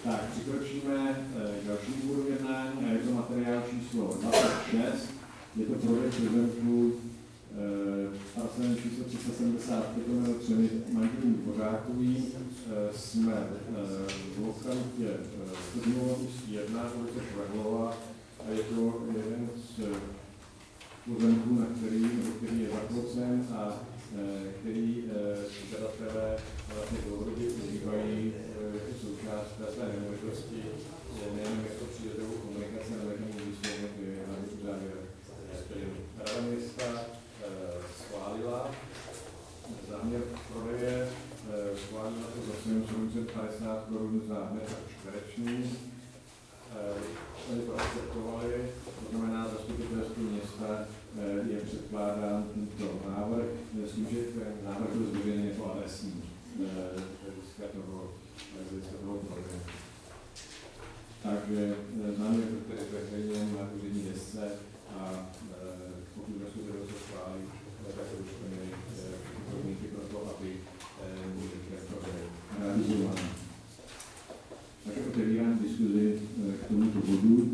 Tak, přikročíme k dalšímu bodu jednání a je to materiál číslo 26. Je to prodej pozemku parcelem číslo 375 manželům Dvořákovým. Jsme v lokalitě Studňova Ústí 1, ulice Švehlova, a je to jeden z pozemků, na který je zaplocen a který žadatelé vlastně dlouhodobě užívají jako součást své nemovitosti, nejen jako přírodovou komunikaci, ale také výsledně hlavně uzávěr. Rada města schválila záměr prodeje, schválila to za 750 korun za metr čtvereční. Oni to akceptovali, to znamená, zastupitelstvu města je předkládán tento návrh, s tím, že ten návrh byl zveřejněn jako adresní hlediska toho prodeje. Takže záměr byl tedy zveřejněn na úřední desce a pokud zastupitelstvo schválí, tak se dostanou podmínky pro to, aby byl prodej realizován. Takže otevírám diskuzi k tomuto bodu.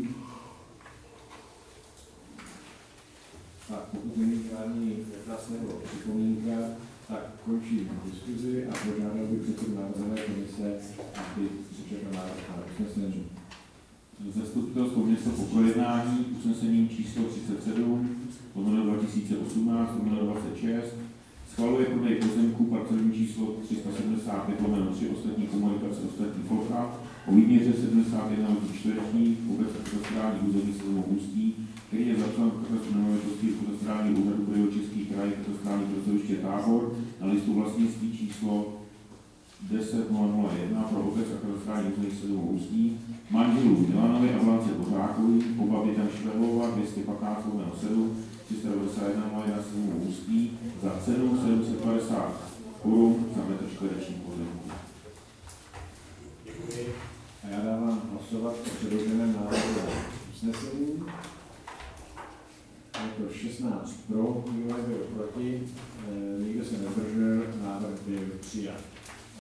A pokud není žádný dotaz nebo připomínka, tak končím diskuzi a požádal bych předsedu návrhové komise, aby přečetl návrh na usnesení. Zastupitelstvo města po projednání usnesením číslo 37/2018/26 schvaluje prodej pozemku parcelní číslo 375/3 ostatní komunikace ostatní plocha o výměře 71 metrů čtverečních obec a katastrální území Studňova Ústí, který je zapsán v katastru nemovitostí v katastrálním úřadu pro Jihočeský kraj katastrální pracoviště Tábor na listu vlastnictví číslo 10.001 pro obec a katastrální území Studňova Ústí manželů Milanovi a Blance Dvořákovi, oba Větan Švehlova 215/7 391 na Studňova Ústí za cenu 750 korun za metr čtvereční pozemku. Děkuji. A já dávám hlasovat o předloženém návrhu usnesení. Je to 16 pro, nikdo nebyl proti, nikdo se nezdržel, návrh byl přijat.